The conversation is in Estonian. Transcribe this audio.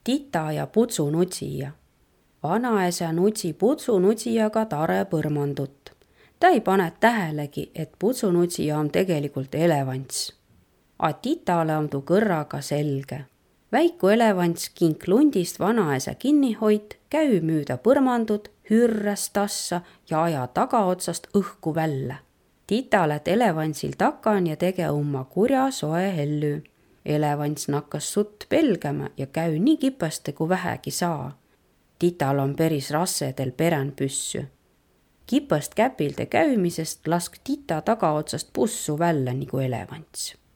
Tita ja putsunutsija. Vanaisa nutsi putsunutsijaga tare põrmandut. Ta ei pane tähelegi, et putsunutsija on tegelikult elevants. A titale on tuu kõrraga selge. Väiku elevants kink lundist vanaisa kinni hoid, käü müüda põrmandut, hürräs tassa ja aja tagaotsast õhku välja. Tita lätt elevantsil takan ja tege umma kurja soe hellü. Elevants nakkas sutt pelgämä ja käü nii kipõste kui vähägi saa. Tital on peris rassedel perän püssy. Kipõst käpilde käymisest lask Tita tagaotsast pussu välja nagu elevants.